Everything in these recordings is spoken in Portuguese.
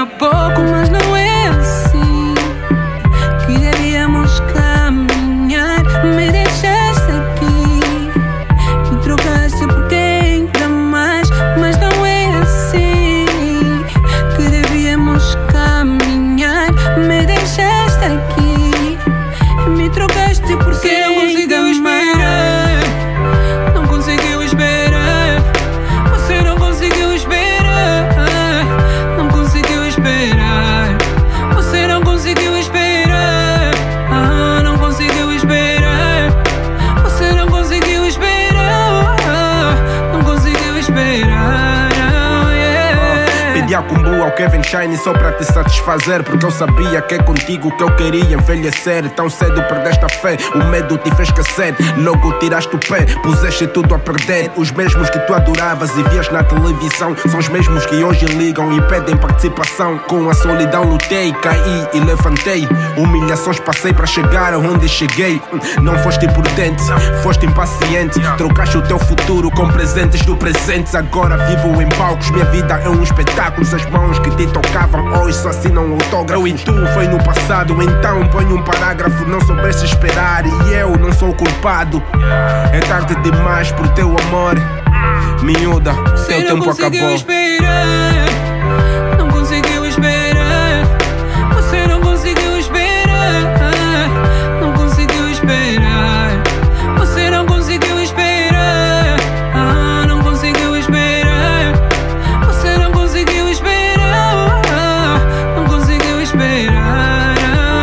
tinha pouco, mas não é assim que devíamos caminhar. Me deixaste aqui, me trocaste por quem dá mais, mas não é assim que devíamos caminhar. Me deixaste aqui, me trocaste por quem não conseguiu esperar. Não conseguiu esperar. Você não conseguiu esperar. Não conseguiu esperar. Você não conseguiu esperar. Não conseguiu esperar. Você não conseguiu esperar. Não conseguiu esperar. Pedi a Kumbu ao Kevin Shine só pra te satisfazer, porque eu sabia que é contigo que eu queria envelhecer. Tão cedo perdeste a fé, o medo te fez esquecer. Logo tiraste o pé, puseste tudo a perder. Os mesmos que tu adoravas e vias na televisão são os mesmos que hoje ligam e pedem participação. Com a solidão lutei, caí e levantei. Humilhações passei pra chegar aonde cheguei. Não foste prudente, foste impaciente. Trocaste o teu futuro com presentes do presente. Agora vivo em palcos, minha vida é um espetáculo. As mãos que te tocavam hoje só assinam autógrafos. Eu e tu foi no passado, então ponho um parágrafo. Não soubeste esperar e eu não sou culpado. É tarde demais por teu amor. Miúda, teu tempo acabou. Esperar. Não conseguiu esperar. Você não conseguiu esperar. Não conseguiu esperar. Você não conseguiu esperar. Não conseguiu esperar. Você não conseguiu esperar. Não conseguiu esperar.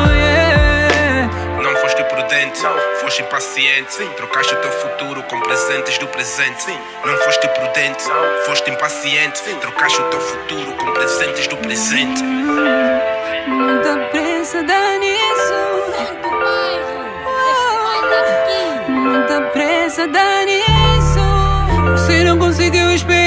Não foste prudente, foste impaciente. Trocaste o teu futuro com presentes do presente. Não foste prudente, foste impaciente. Trocaste o teu futuro com presentes do presente. Muita pressa dá nisso. Muita pressa dá nisso. Você não conseguiu esperar.